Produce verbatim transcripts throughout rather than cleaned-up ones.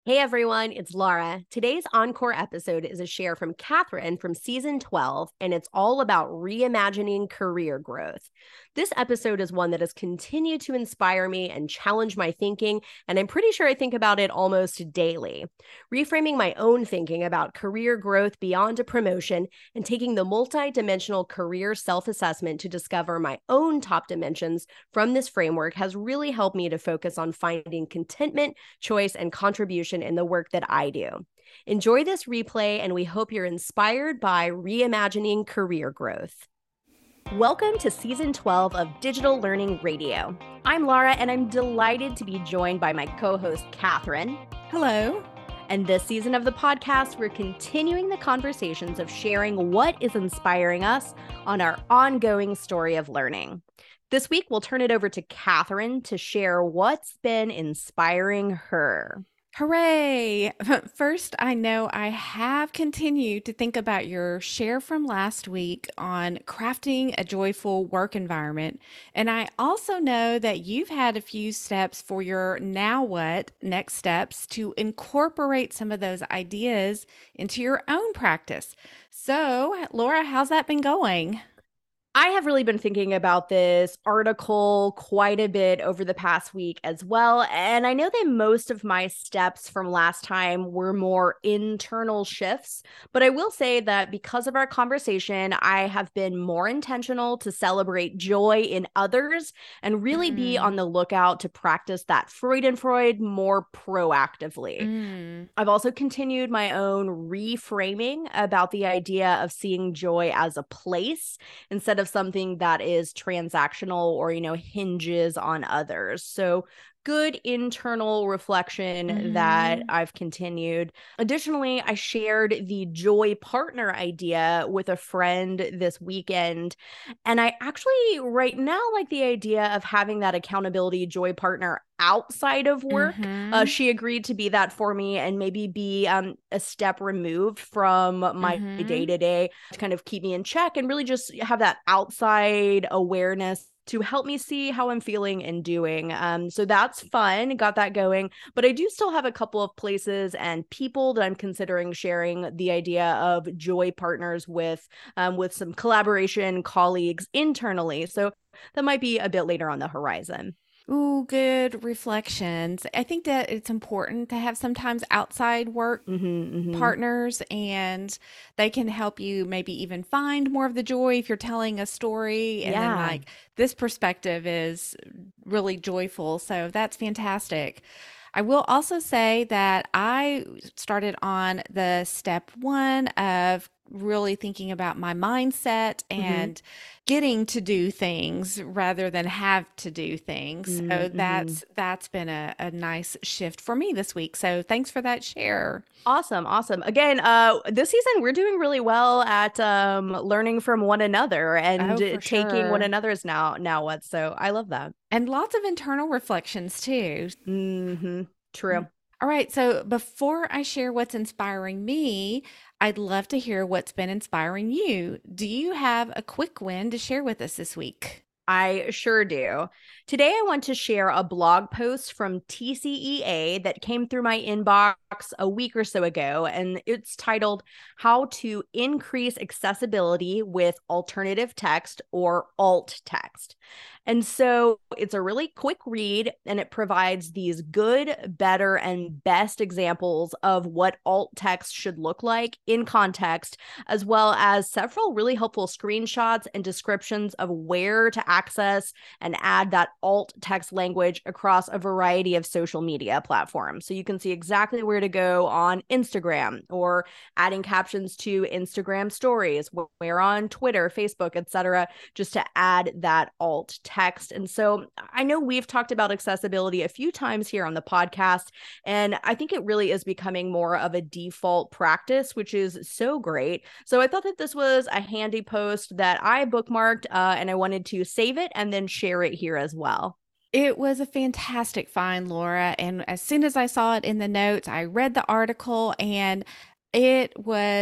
Hey everyone, it's Laura. Today's encore episode is a share from Catherine from season twelve, and it's all about reimagining career growth. This episode is one that has continued to inspire me and challenge my thinking, and I'm pretty sure I think about it almost daily. Reframing my own thinking about career growth beyond a promotion and taking the multi-dimensional career self-assessment to discover my own top dimensions from this framework has really helped me to focus on finding contentment, choice, and contribution in the work that I do. Enjoy this replay, and we hope you're inspired by reimagining career growth. Welcome to season twelve of Digital Learning Radio. I'm Laura, and I'm delighted to be joined by my co-host, Catherine. Hello. And this season of the podcast, we're continuing the conversations of sharing what is inspiring us on our ongoing story of learning. This week, we'll turn it over to Catherine to share what's been inspiring her. Hooray! First, I know I have continued to think about your share from last week on crafting a joyful work environment. And I also know that you've had a few steps for your now what next steps to incorporate some of those ideas into your own practice. So, Laura, how's that been going? I have really been thinking about this article quite a bit over the past week as well. And I know that most of my steps from last time were more internal shifts, but I will say that because of our conversation, I have been more intentional to celebrate joy in others and really be on Mm, the lookout to practice that Freudenfreud more proactively. mm, I've also continued my own reframing about the idea of seeing joy as a place instead of something that is transactional or, you know, hinges on others. So good internal reflection that mm-hmm. I've continued. Additionally, I shared the joy partner idea with a friend this weekend. And I actually right now like the idea of having that accountability joy partner outside of work. Uh, Mm-hmm. she agreed to be that for me and maybe be um, a step removed from my day Mm-hmm. to day to kind of keep me in check and really just have that outside awareness to help me see how I'm feeling and doing. Um, so that's fun. Got that going. But I do still have a couple of places and people that I'm considering sharing the idea of joy partners with, um, with some collaboration colleagues internally. So that might be a bit later on the horizon. Ooh, good reflections. I think that it's important to have sometimes outside work Mm-hmm, mm-hmm. partners, and they can help you maybe even find more of the joy if you're telling a story. And then, Yeah. like, this perspective is really joyful. So that's fantastic. I will also say that I started on the step one of really thinking about my mindset Mm-hmm. and getting to do things rather than have to do things. So Mm-hmm. that's that's been a, a nice shift for me this week. So thanks for that share. Awesome, awesome. Again, uh, this season we're doing really well at um learning from one another and Oh, uh, for taking one sure. another's now now what. So I love that. And lots of internal reflections too. Mm-hmm. True. All right. So before I share what's inspiring me, I'd love to hear what's been inspiring you. Do you have a quick win to share with us this week? I sure do. Today, I want to share a blog post from T C E A that came through my inbox a week or so ago, and it's titled How to Increase Accessibility with Alternative Text or Alt Text. And so it's a really quick read, and it provides these good, better, and best examples of what alt text should look like in context, as well as several really helpful screenshots and descriptions of where to access and add that alt text language across a variety of social media platforms. So you can see exactly where to go on Instagram or adding captions to Instagram stories, where on Twitter, Facebook, et cetera, just to add that alt text. And so I know we've talked about accessibility a few times here on the podcast, and I think it really is becoming more of a default practice, which is so great. So I thought that this was a handy post that I bookmarked, uh, and I wanted to save it and then share it here as well. It was a fantastic find, Laura. And as soon as I saw it in the notes, I read the article and it was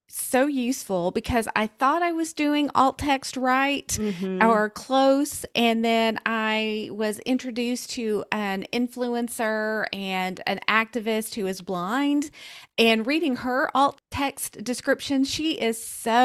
so useful because I thought I was doing alt text right Mm-hmm. or close. And then I was introduced to an influencer and an activist who is blind. And reading her alt text description, she is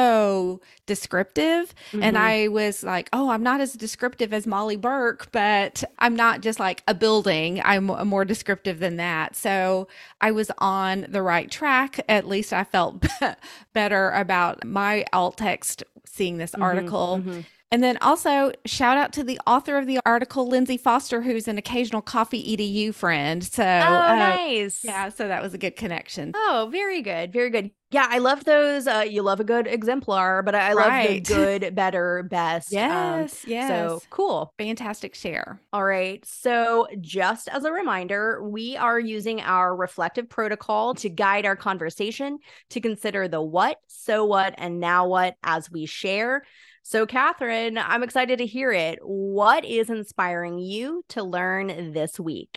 so descriptive. And Mm-hmm. I was like, oh, I'm not as descriptive as Molly Burke, but I'm not just like a building. I'm more descriptive than that. So I was on the right track. At least I felt better about my alt text seeing this Mm-hmm. article. Mm-hmm. And then also shout out to the author of the article, Lindsay Foster, who's an occasional coffee E D U friend. So, Oh, uh, nice. yeah, so that was a good connection. Oh, very good. Very good. Yeah, I love those. Uh, you love a good exemplar, but I love the Right. good, better, best. Um, Yes, so yes. cool. Fantastic share. All right. So, just as a reminder, we are using our reflective protocol to guide our conversation to consider the what, so what, and now what as we share. So, Catherine, I'm excited to hear it. What is inspiring you to learn this week?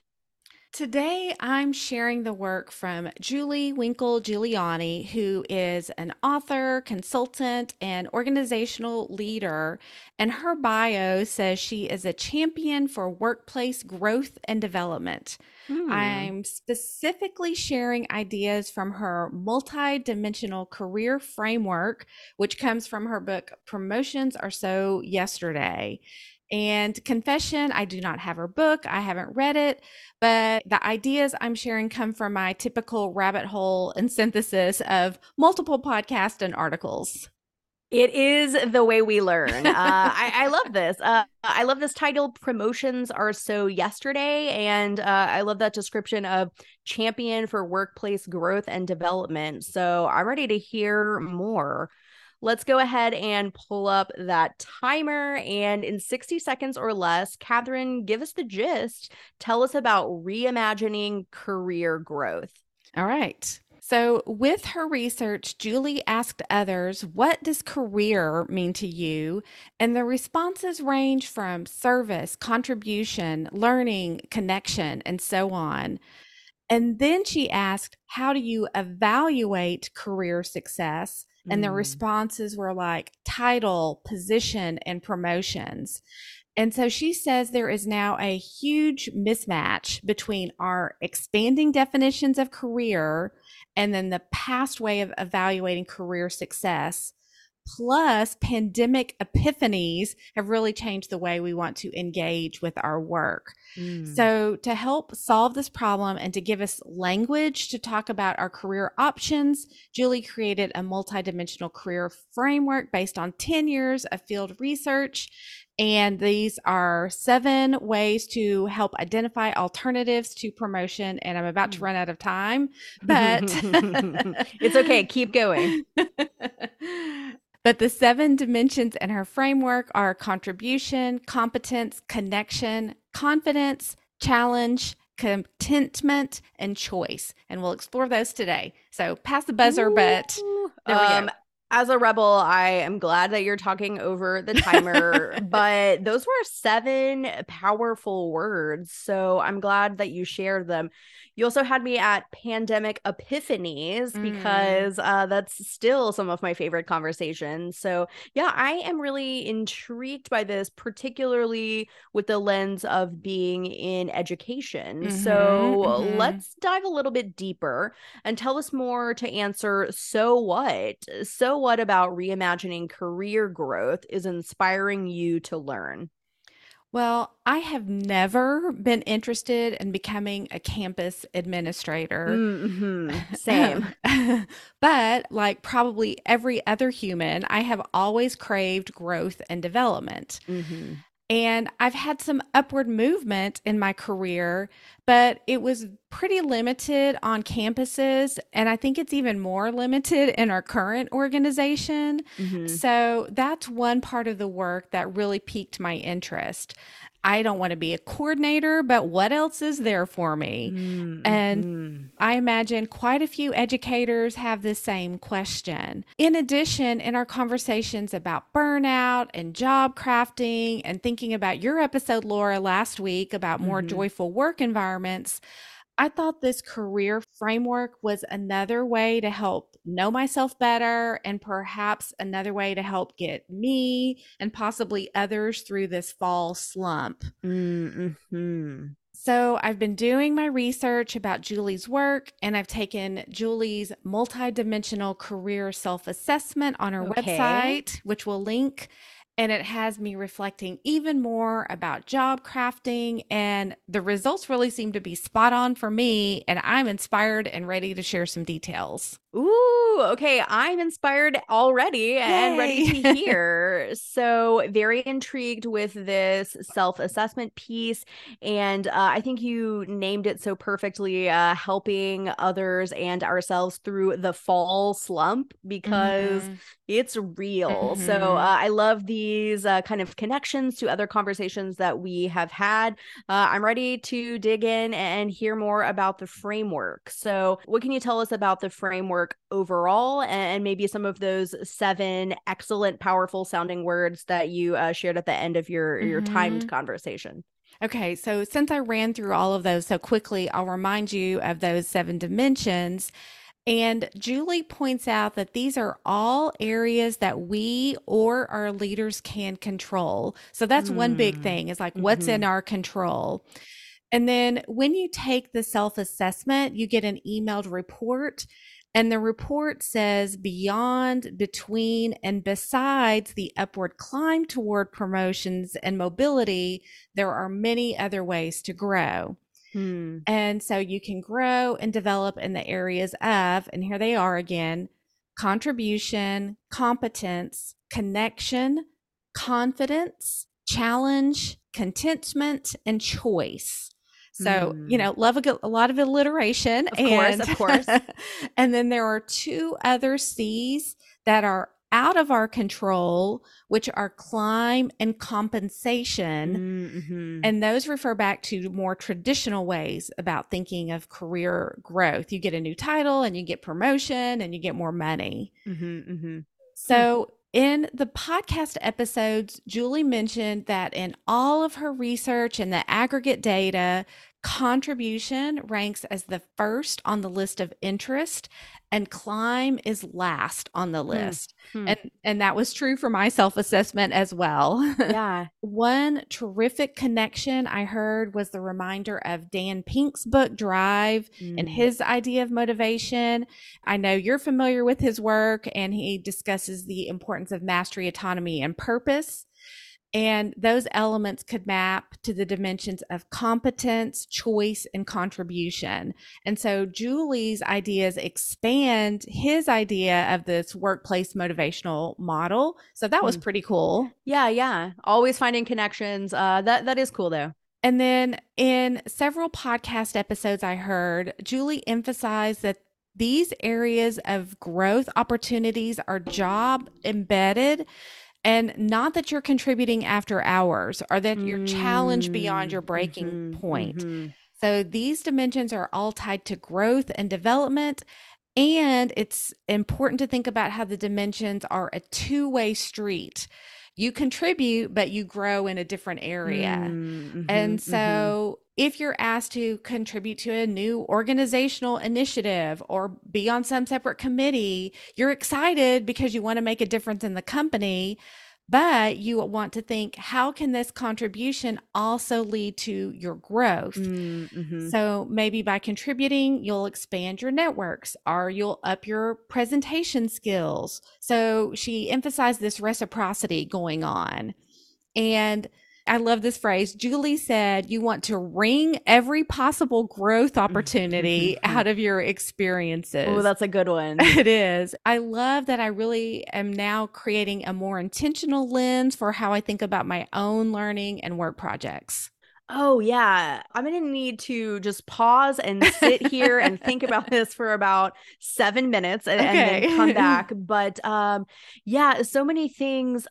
Today, I'm sharing the work from Julie Winkle Giuliani, who is an author, consultant, and organizational leader. And her bio says she is a champion for workplace growth and development. Hmm. I'm specifically sharing ideas from her multi-dimensional career framework, which comes from her book, Promotions Are So Yesterday. And confession, I do not have her book. I haven't read it, but the ideas I'm sharing come from my typical rabbit hole and synthesis of multiple podcasts and articles. It is the way we learn. Uh, I, I love this. Uh, I love this title. Promotions are so yesterday. And uh, I love that description of champion for workplace growth and development. So I'm ready to hear more. Let's go ahead and pull up that timer. And in sixty seconds or less, Catherine, give us the gist. Tell us about reimagining career growth. All right. So, with her research, Julie asked others, what does career mean to you? And the responses range from service, contribution, learning, connection, and so on. And then she asked, how do you evaluate career success? And the Mm. responses were like title, position, and promotions. And so she says there is now a huge mismatch between our expanding definitions of career and then the past way of evaluating career success. Plus, pandemic epiphanies have really changed the way we want to engage with our work. Mm. So, to help solve this problem and to give us language to talk about our career options, Julie created a multidimensional career framework based on ten years of field research. And these are seven ways to help identify alternatives to promotion. And I'm about to run out of time, but It's okay. Keep going. but the seven dimensions in her framework are contribution, competence, connection, confidence, challenge, contentment, and choice. And we'll explore those today. So pass the buzzer, but Ooh. there we Um, go. as a rebel, I am glad that you're talking over the timer, but those were seven powerful words. So I'm glad that you shared them. You also had me at pandemic epiphanies Mm. because uh, that's still some of my favorite conversations. So, yeah, I am really intrigued by this, particularly with the lens of being in education. Mm-hmm, So, mm-hmm. let's dive a little bit deeper and tell us more to answer so what? So, what about reimagining career growth is inspiring you to learn? Well, I have never been interested in becoming a campus administrator. Mm-hmm. Same. But like probably every other human, I have always craved growth and development. Mm-hmm. And I've had some upward movement in my career, but it was pretty limited on campuses. And I think it's even more limited in our current organization. Mm-hmm. So that's one part of the work that really piqued my interest. I don't want to be a coordinator, but what else is there for me? And Mm-hmm. I imagine quite a few educators have the same question. In addition, in our conversations about burnout and job crafting, and thinking about your episode, Laura, last week about more Mm-hmm. joyful work environments, I thought this career framework was another way to help know myself better and perhaps another way to help get me and possibly others through this fall slump. Mm-hmm. So I've been doing my research about Julie's work, and I've taken Julie's multidimensional career self-assessment on her Okay. website, which we'll link. And it has me reflecting even more about job crafting, and the results really seem to be spot on for me. And I'm inspired and ready to share some details. Ooh, okay. I'm inspired already and ready Yay! to hear. So, very intrigued with this self assessment piece. And uh, I think you named it so perfectly, uh, helping others and ourselves through the fall slump because Mm-hmm. it's real. So, uh, Mm-hmm. I love these uh, kind of connections to other conversations that we have had. Uh, I'm ready to dig in and hear more about the framework. So, what can you tell us about the framework overall, and maybe some of those seven excellent, powerful sounding words that you uh, shared at the end of your your timed Mm-hmm. conversation? Okay, so since I ran through all of those so quickly, I'll remind you of those seven dimensions. And Julie points out that these are all areas that we or our leaders can control. So that's one big Hmm. thing is like what's in Mm-hmm. our control. And then when you take the self assessment, you get an emailed report. And the report says beyond, between, and besides the upward climb toward promotions and mobility, there are many other ways to grow. Hmm. And so you can grow and develop in the areas of, and here they are again: contribution, competence, connection, confidence, challenge, contentment, and choice. So, you Hmm. know, love a, a lot of alliteration. Of course, And of course. and then there are two other C's that are out of our control, which are climb and compensation. Mm-hmm. And those refer back to more traditional ways about thinking of career growth. You get a new title and you get promotion and you get more money. Mm-hmm. Mm-hmm. Hmm. So, in the podcast episodes, Julie mentioned that in all of her research and the aggregate data, contribution ranks as the first on the list of interest, and climb is last on the Hmm. list. Hmm. And and that was true for my self-assessment as well. Yeah. One terrific connection I heard was the reminder of Dan Pink's book Drive and Mm. his idea of motivation. I know you're familiar with his work, and he discusses the importance of mastery, autonomy, and purpose. And those elements could map to the dimensions of competence, choice, and contribution. And so Julie's ideas expand his idea of this workplace motivational model. So that was Hmm. pretty cool. Yeah, yeah. Always finding connections. Uh, that that is cool though. And then in several podcast episodes I heard, Julie emphasized that these areas of growth opportunities are job embedded, and not that you're contributing after hours or that you're challenged beyond Mm, your breaking mm-hmm, point. mm-hmm. So these dimensions are all tied to growth and development. And it's important to think about how the dimensions are a two way street. You contribute, but you grow in a different area. Mm, mm-hmm, And mm-hmm. so, if you're asked to contribute to a new organizational initiative or be on some separate committee, you're excited because you want to make a difference in the company, but you want to think, how can this contribution also lead to your growth? Mm, mm-hmm. So maybe by contributing, you'll expand your networks or you'll up your presentation skills. So she emphasized this reciprocity going on. And I love this phrase. Julie said, you want to wring every possible growth opportunity out of your Oh, experiences. that's a good one. It is. I love that I really am now creating a more intentional lens for how I think about my own learning and work projects. Oh, yeah. I'm going to need to just pause and sit here and think about this for about seven minutes and, and then come Okay. back. But um, yeah, so many things.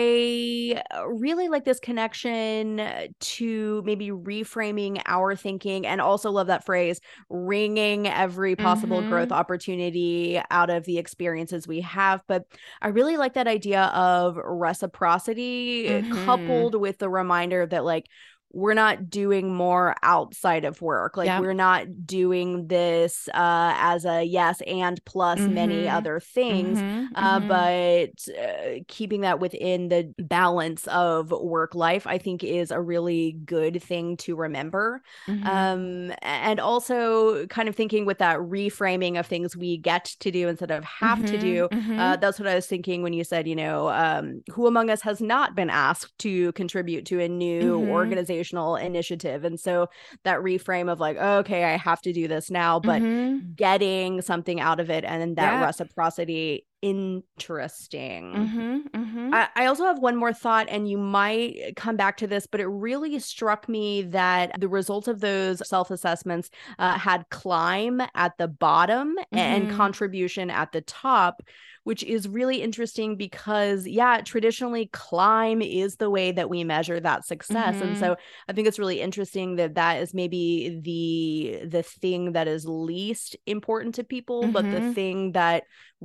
I really like this connection to maybe reframing our thinking, and also love that phrase, wringing every possible growth Mm-hmm. opportunity out of the experiences we have. But I really like that idea of reciprocity Mm-hmm. coupled with the reminder that, like, we're not doing more outside of work. Like Yep. we're not doing this uh, as a yes and plus many Mm-hmm. other things, Mm-hmm. uh, Mm-hmm. but uh, keeping that within the balance of work life, I think is a really good thing to remember. Mm-hmm. Um, and also kind of thinking with that reframing of things we get to do instead of have to Mm-hmm. do. Mm-hmm. Uh, that's what I was thinking when you said, you know, um, who among us has not been asked to contribute to a new Mm-hmm. organizational initiative? And so that reframe of like, oh, okay, I have to do this now, but Mm-hmm. getting something out of it and then that Yep. reciprocity, interesting. Mm-hmm. Mm-hmm. I, I also have one more thought, and you might come back to this, but it really struck me that the results of those self assessments uh, had climb at the bottom and Mm-hmm. contribution at the top, which is really interesting because, yeah, traditionally climb is the way that we measure that success. And Mm-hmm. so I think it's really interesting that that is maybe the the thing that is least important to people, but the Mm-hmm. thing that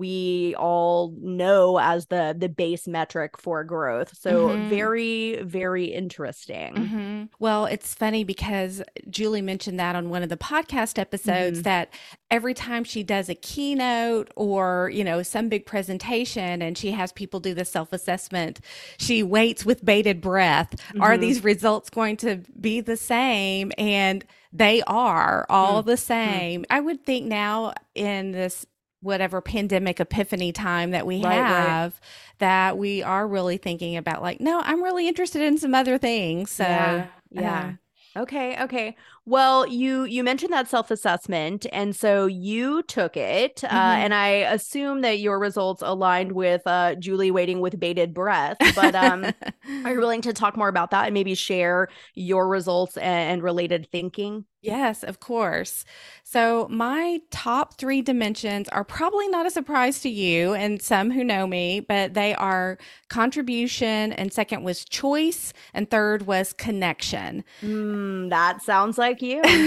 we all know as the the base metric for growth. So Mm-hmm. very, very interesting. Mm-hmm. Well, it's funny because Julie mentioned that on one of the podcast episodes Mm-hmm. that every time she does a keynote or, you know, some big presentation and she has people do the self-assessment, she waits with bated breath. Are Mm-hmm. these results going to be the same? And they are all the Mm-hmm. same. I would think now in this whatever pandemic epiphany time that we Right, right. have, that we are really thinking about like, no, I'm really interested in some other things. So, Yeah, uh, yeah. Okay, okay. Well, you you mentioned that self-assessment, and so you took it, uh, mhm. and I assume that your results aligned with uh, Julie waiting with bated breath. But um, are you willing to talk more about that and maybe share your results and, and related thinking? Yes, of course. So, my top three dimensions are probably not a surprise to you and some who know me, but they are contribution, and second was choice, and third was connection. Mm, that sounds like you.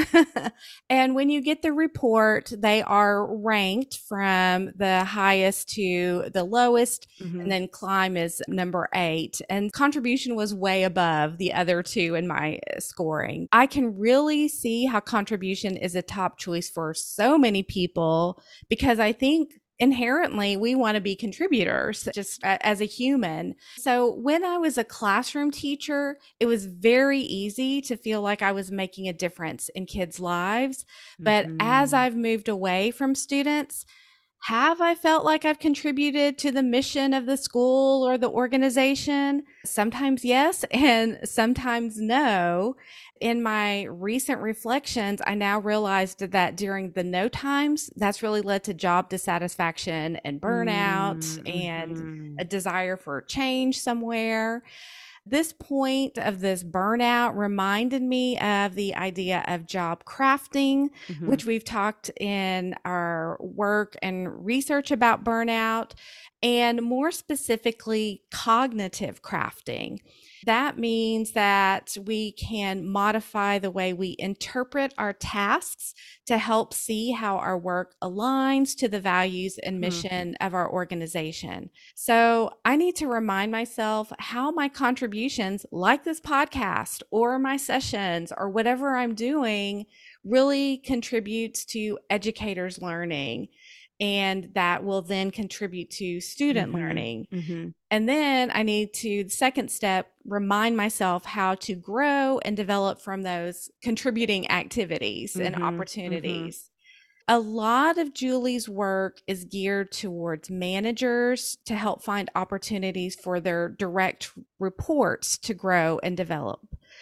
And when you get the report, they are ranked from the highest to the lowest, Mm-hmm. and then climb is number eight. And contribution was way above the other two in my uh, scoring. I can really see how contribution is a top choice for so many people because I think inherently we want to be contributors just a- as a human. So when I was a classroom teacher, it was very easy to feel like I was making a difference in kids' lives. But as Mm-hmm. I've moved away from students, have I felt like I've contributed to the mission of the school or the organization? Sometimes yes, and sometimes no. In my recent reflections, I now realized that during the no times, that's really led to job dissatisfaction and burnout and Mm-hmm. a desire for change somewhere. This point of this burnout reminded me of the idea of job crafting, Mm-hmm. which we've talked in our work and research about burnout, and more specifically, cognitive crafting. That means that we can modify the way we interpret our tasks to help see how our work aligns to the values and mission of our organization. So I need to remind myself how my contributions, like this podcast or my sessions or whatever I'm doing, really contributes to educators' learning. And that will then contribute to student Mm-hmm. learning. Mm-hmm. And then I need to, the second step, remind myself how to grow and develop from those contributing activities and Mm-hmm. Mm-hmm. opportunities. A lot of Julie's work is geared towards managers to help find opportunities for their direct reports to grow and develop.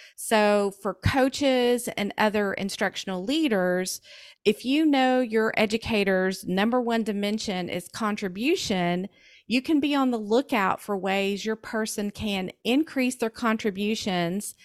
So, for coaches and other instructional leaders, if you know your educator's number one dimension is contribution, you can be on the lookout for ways your person can increase their contributions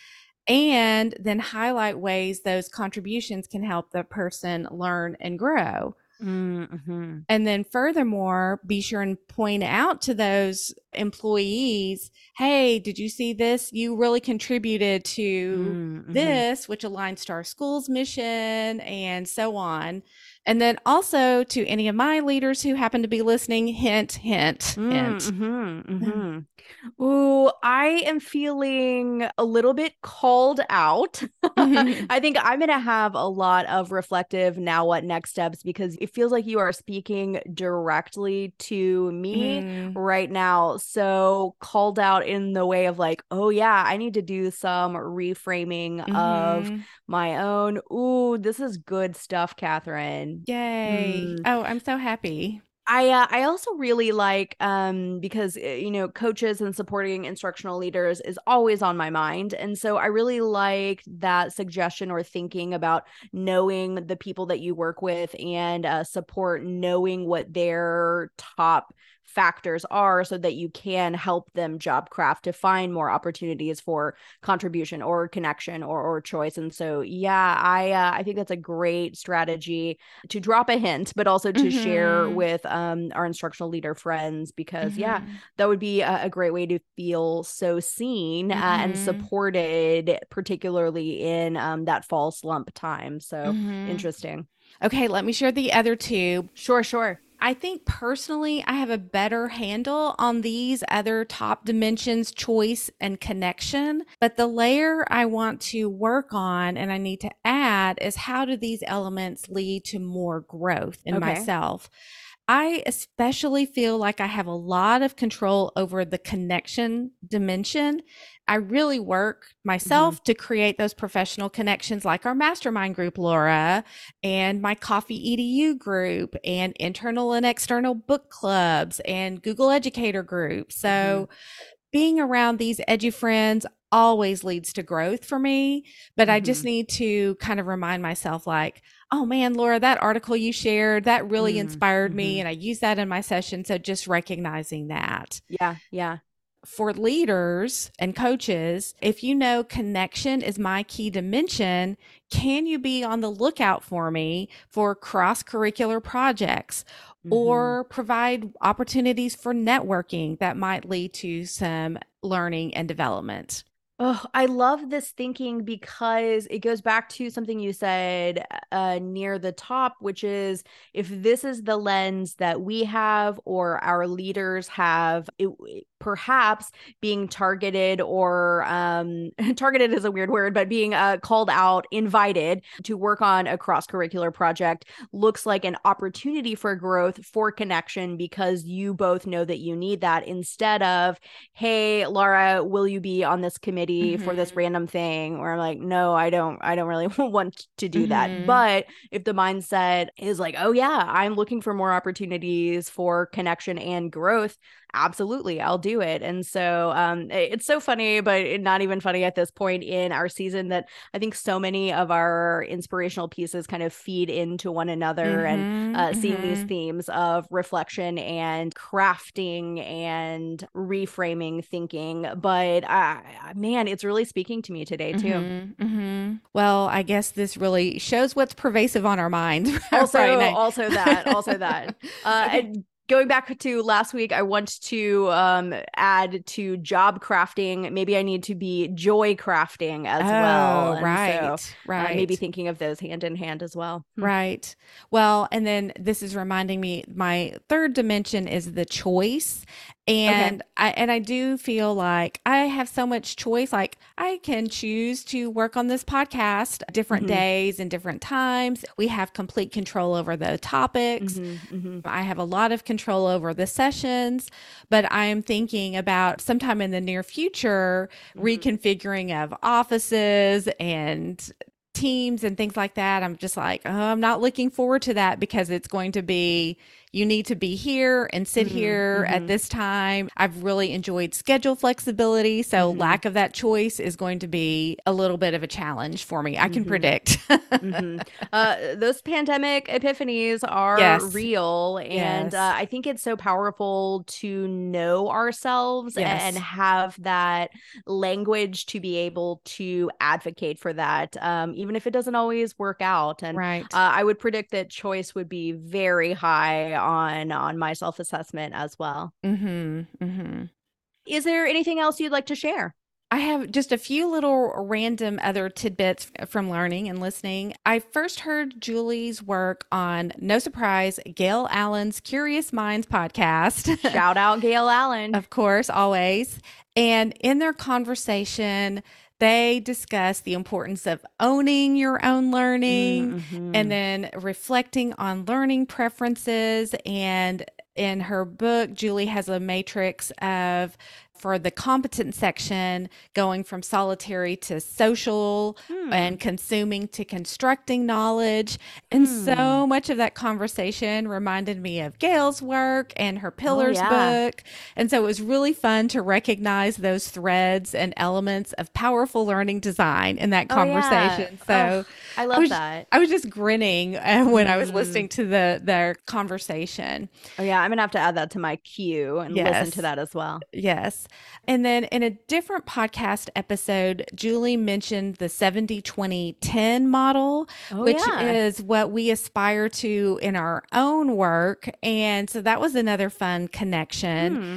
and then highlight ways those contributions can help the person learn and grow. Mm-hmm. And then furthermore, be sure and point out to those employees, hey, did you see this? You really contributed to Mm-hmm. this, which aligns to our school's mission and so on. And then also to any of my leaders who happen to be listening, hint, hint, hint. Mm-hmm, mm-hmm. Ooh, I am feeling a little bit called out. Mhm. I think I'm going to have a lot of reflective now what next steps because it feels like you are speaking directly to me Mm, right now. So called out in the way of like, oh yeah, I need to do some reframing of mhm. my own. Ooh, this is good stuff, Catherine. Yay. Hmm. Oh, I'm so happy. I uh, I also really like um because uh, you know coaches and supporting instructional leaders is always on my mind, and so I really like that suggestion or thinking about knowing the people that you work with and uh, support, knowing what their top factors are so that you can help them job craft to find more opportunities for contribution or connection or or choice. And so yeah, I uh, I think that's a great strategy to drop a hint, but also to share Mhm. with um, our instructional leader friends because, yeah, Mhm. that would be a, a great way to feel so seen uh, and Mhm. supported, particularly in um, that fall slump time. So Mhm. interesting. Okay, let me share the other two. Sure, sure. I think personally, I have a better handle on these other top dimensions, choice and connection. But the layer I want to work on and I need to add is how do these elements lead to more growth in Okay. myself? I especially feel like I have a lot of control over the connection dimension. I really work Mm-hmm. myself to create those professional connections like our mastermind group, Laura, and my coffee E D U group, and internal and external book clubs, and Google Educator group. Mm-hmm. So being around these edgy friends always leads to growth for me, but I just Mm-hmm. need to kind of remind myself like, oh man, Laura, that article you shared, that really inspired me Mm-hmm. and I use that in my session. So just recognizing that. Yeah, yeah. For leaders and coaches, if you know connection is my key dimension, can you be on the lookout for me for cross curricular projects Mm-hmm. or provide opportunities for networking that might lead to some learning and development? Oh, I love this thinking because it goes back to something you said uh, near the top, which is if this is the lens that we have or our leaders have, it, perhaps being targeted or um, targeted is a weird word, but being uh, called out, invited to work on a cross curricular project looks like an opportunity for growth, for connection, because you both know that you need that instead of, hey, Laura, will you be on this committee for this Mhm. random thing? Where I'm like, no, I don't, I don't really want to do that. Mhm. But if the mindset is like, oh yeah, I'm looking for more opportunities for connection and growth, absolutely, I'll do it. And so um, it's so funny, but not even funny at this point in our season that I think so many of our inspirational pieces kind of feed into one another and Mhm. uh, seeing these Mhm. themes of reflection and crafting and reframing thinking. But uh, man, it's really speaking to me today too. Mhm. Mhm. Well, I guess this really shows what's pervasive on our minds Also, right now. also that, also that. Uh, Okay. and going back to last week, I want to um add to job crafting. Maybe I need to be joy crafting as well, Oh, and so right. uh, maybe Right. thinking of those hand in hand as well. Hmm. Right. Well, and then this is reminding me my third dimension is the choice. Okay. And I and I do feel like I have so much choice. Like I can choose to work on this podcast different Mm-hmm. days and different times. We have complete control over the topics. Mm-hmm. Mm-hmm. I have a lot of control over the sessions, but I'm thinking about sometime in the near future Mm-hmm. reconfiguring of offices and teams and things like that. I'm just like, oh, I'm not looking forward to that because it's going to be, you need to be here and sit here at Mm-hmm. this time. I've really enjoyed schedule flexibility. So Mm-hmm. lack of that choice is going to be a little bit of a challenge for me. I can Mm-hmm. predict. Mm-hmm. Uh, those pandemic epiphanies are Yes. real. And uh, Yes. I think it's so powerful to know ourselves and Yes. have that language to be able to advocate for that, um, even if it doesn't always work out. And Right. uh, I would predict that choice would be very high on on my self assessment as well. Mhm. Mhm. Is there anything else you'd like to share? I have just a few little random other tidbits from learning and listening. I first heard Julie's work on, no surprise, Gail Allen's Curious Minds podcast. Shout out Gail Allen. Of course, always. And in their conversation, they discuss the importance of owning your own learning Mm-hmm. and then reflecting on learning preferences. And in her book, Julie has a matrix of, for the competent section, going from solitary to social Hmm. and consuming to constructing knowledge. And Hmm. so much of that conversation reminded me of Gail's work and her Pillars yeah. book. And so it was really fun to recognize those threads and elements of powerful learning design in that Oh, yeah. conversation. So Oh, I I love was that. I was just grinning uh, when I was Mm. listening to the their conversation. Oh, yeah. I'm going to have to add that to my queue and listen Yes. to that as well. Yes. And then in a different podcast episode, Julie mentioned the seventy twenty ten model, Oh, which yeah. is what we aspire to in our own work. And so that was another fun connection. Hmm.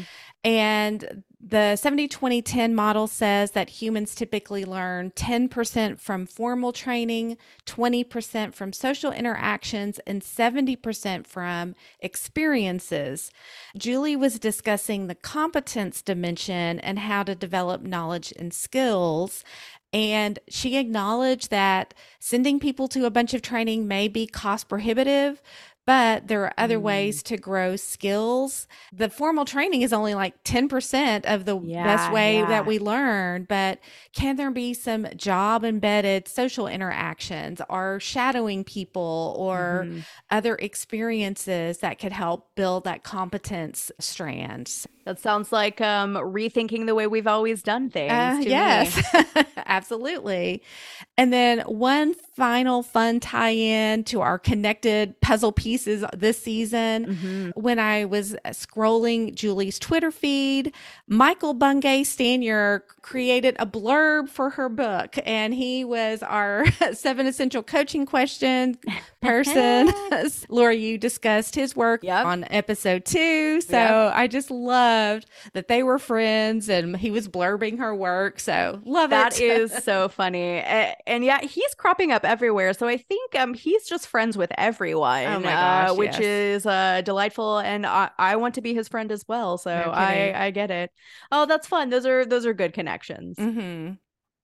And the seventy twenty ten model says that humans typically learn ten percent from formal training, twenty percent from social interactions, and seventy percent from experiences. Julie was discussing the competence dimension and how to develop knowledge and skills. And she acknowledged that sending people to a bunch of training may be cost prohibitive, but there are other Mm. ways to grow skills. The formal training is only like ten percent of the Yeah, best way yeah. that we learn, but can there be some job embedded social interactions or shadowing people or Mhm. other experiences that could help build that competence strand? That sounds like um, rethinking the way we've always done things Uh, to me. yes, absolutely. And then one final fun tie-in to our connected puzzle pieces this season. Mhm. When I was scrolling Julie's Twitter feed, Michael Bungay Stanier created a blurb for her book, and he was our seven essential coaching question person. Laura, you discussed his work Yep. on episode two. So Yep. I just loved that they were friends and he was blurbing her work. So love That it. is so funny. A- And yeah, he's cropping up everywhere. So I think um he's just friends with everyone. Oh my uh, gosh, which yes. is uh delightful, and I, I want to be his friend as well. So No kidding. I I get it. Oh, that's fun. Those are those are good connections. Mm-hmm.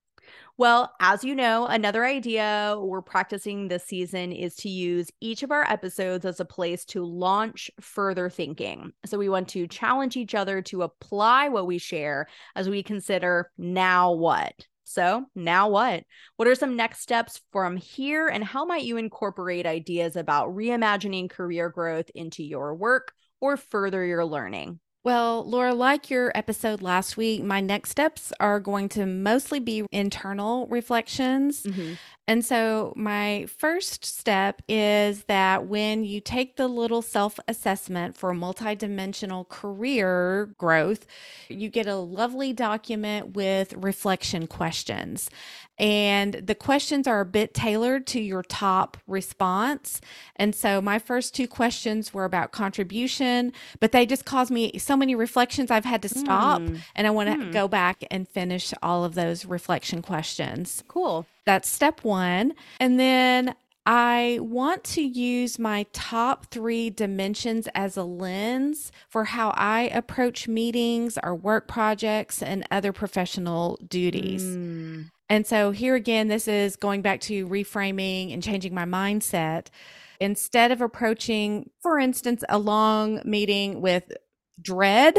Well, as you know, another idea we're practicing this season is to use each of our episodes as a place to launch further thinking. So we want to challenge each other to apply what we share as we consider now what. So, now what? What are some next steps from here, and how might you incorporate ideas about reimagining career growth into your work or further your learning? Well, Laura, like your episode last week, my next steps are going to mostly be internal reflections. Mhm. And so, my first step is that when you take the little self assessment for multidimensional career growth, you get a lovely document with reflection questions. And the questions are a bit tailored to your top response. And so, my first two questions were about contribution, but they just caused me so many reflections. I've had to stop, Mm. and I want to Hmm. go back and finish all of those reflection questions. Cool. That's step one. And then I want to use my top three dimensions as a lens for how I approach meetings or work projects and other professional duties. Mm. And so here again, this is going back to reframing and changing my mindset. Instead of approaching, for instance, a long meeting with dread,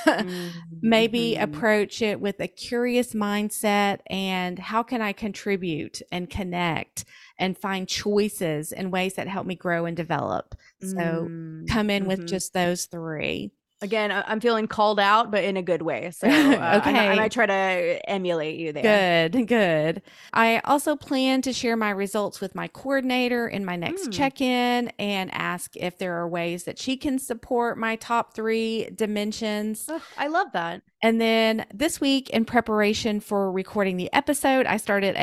maybe Mhm. approach it with a curious mindset and how can I contribute and connect and find choices and ways that help me grow and develop. So Mm. come in with Mhm. just those three. Again, I- I'm feeling called out, but in a good way. So uh, I, might- I Okay. might try to emulate you there. Good, good. I also plan to share my results with my coordinator in my next Mm. check-in and ask if there are ways that she can support my top three dimensions. Ugh, I love that. And then this week, in preparation for recording the episode, I started a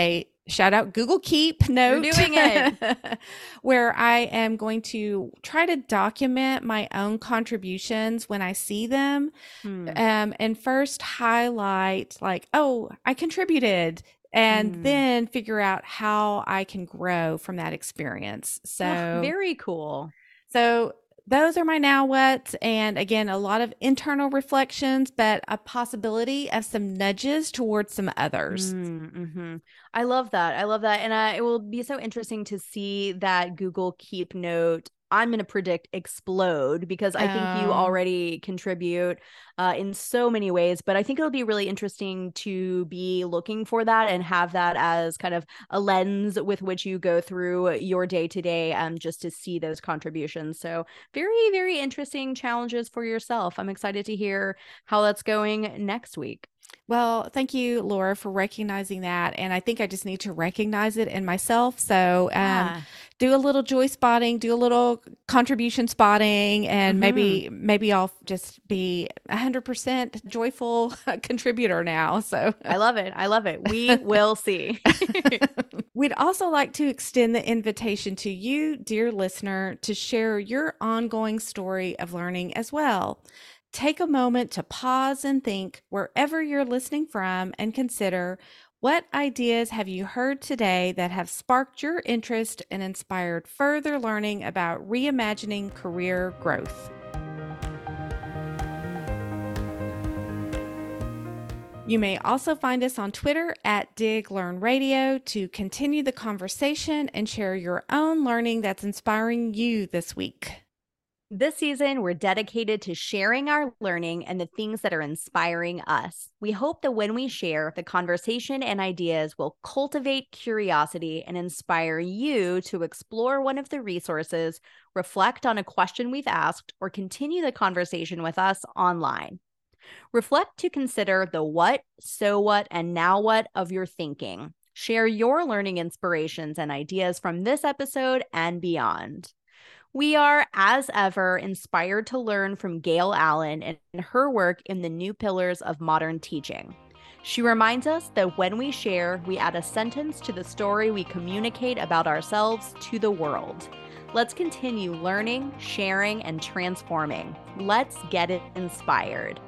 shout out Google Keep note. You're doing it. Where I am going to try to document my own contributions when I see them. Hmm. Um, and first highlight like, oh, I contributed, and Hmm. then figure out how I can grow from that experience. Oh, So, very cool. so those are my now what's. And again, a lot of internal reflections, but a possibility of some nudges towards some others. Mm-hmm. I love that. I love that. And uh, it will be so interesting to see that Google Keep note. I'm going to predict explode because I think you Oh. already contribute uh, in so many ways. But I think it'll be really interesting to be looking for that and have that as kind of a lens with which you go through your day to day, um, just to see those contributions. So very, very interesting challenges for yourself. I'm excited to hear how that's going next week. Well, thank you, Laura, for recognizing that. And I think I just need to recognize it in myself. So, um, Yeah. do a little joy spotting, do a little contribution spotting, and Mhm. maybe maybe I'll just be a hundred percent joyful contributor now. So I love it. I love it. We will see. we'd also like to extend the invitation to you, dear listener, to share your ongoing story of learning as well. Take a moment to pause and think wherever you're listening from and consider, what ideas have you heard today that have sparked your interest and inspired further learning about reimagining career growth? You may also find us on Twitter at Dig Learn Radio to continue the conversation and share your own learning that's inspiring you this week. This season, we're dedicated to sharing our learning and the things that are inspiring us. We hope that when we share, the conversation and ideas will cultivate curiosity and inspire you to explore one of the resources, reflect on a question we've asked, or continue the conversation with us online. Reflect to consider the what, so what, and now what of your thinking. Share your learning inspirations and ideas from this episode and beyond. We are, as ever, inspired to learn from Gail Allen and her work in the new pillars of modern teaching. She reminds us that when we share, we add a sentence to the story we communicate about ourselves to the world. Let's continue learning, sharing, and transforming. Let's get it inspired.